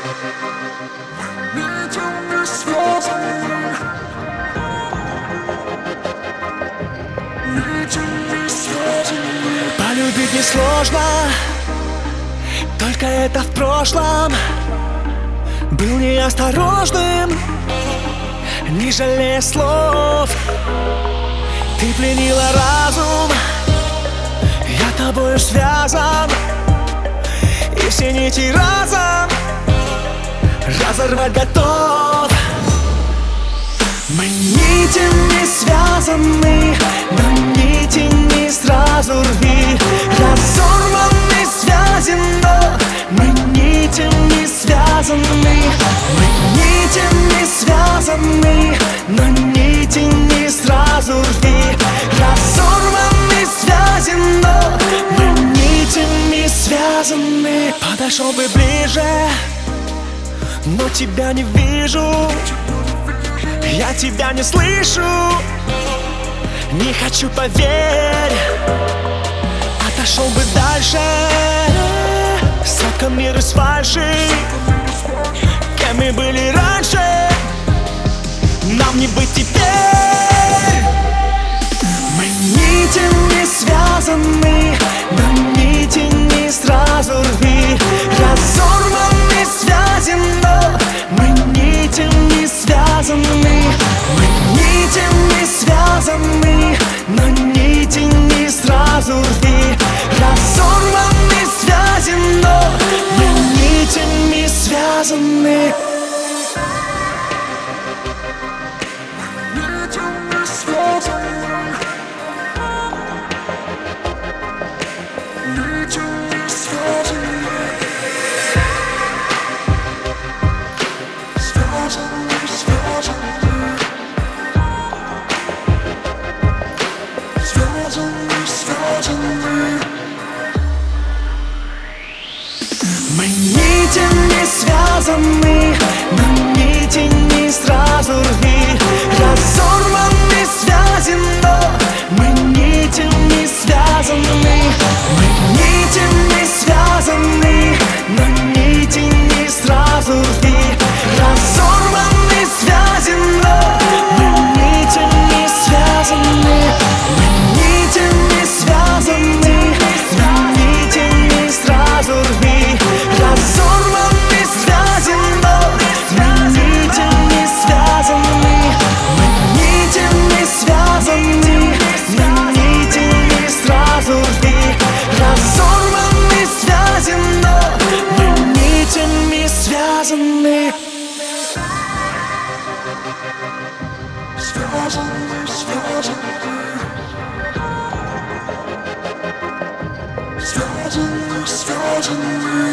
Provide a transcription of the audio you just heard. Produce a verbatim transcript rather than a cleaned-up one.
Полюбить несложно, только это в прошлом. Был неосторожным, не жалея слов. Ты пленила разум, я тобою связан, и все нити разом разорвать готов. Мы нитями связаны, но нити не сразу рви. Разорваны связи, но мы нитями связаны. Мы нитями связаны, но нити не сразу рви. Разорваны связи, но мы нитями связаны. Подошел бы ближе, но тебя не вижу. Я тебя не слышу, не хочу, поверь. Отошел бы дальше, соткан мир из фальши. Кем мы были раньше, нам не быть теперь. Мы нитями связаны, но нити не сразу рви. Разорваны связи, но мы нитями связаны. Мы нитями связаны, но нити не сразу рви. Разорваны связи, но мы нитями связаны. Мы нитями связаны, но нити не сразу рви. Разорваны связи, но мы нитями связаны. Мы нитями связаны, но нити не сразу рви. Разорваны связи, но мы нитями связаны. Мы нитями связаны, но нити не сразу рви. Разорваны связи, но мы нитями связаны. Мы нитями связаны, но нити не сразу рви. Разорваны связи, но мы нитями связаны. Связаны, связаны, связаны, связаны.